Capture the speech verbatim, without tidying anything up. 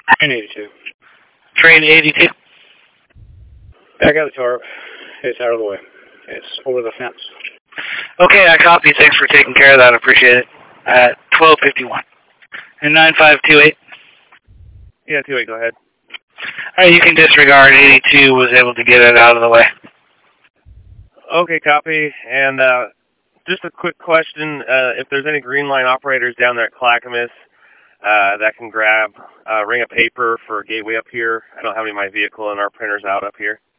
Train eighty-two. Train eighty-two. I got the tarp. It's out of the way. It's over the fence. Okay, I copy. Thanks for taking care of that. I appreciate it. At twelve fifty-one. And nine five two eight. Yeah, two eight, go ahead. All right, you can disregard. eighty-two was able to get it out of the way. Okay, copy. And uh, just a quick question. Uh, if there's any Green Line operators down there at Clackamas uh, that can grab a ring of paper for a gateway up here. I don't have any of my vehicle and our printers out up here.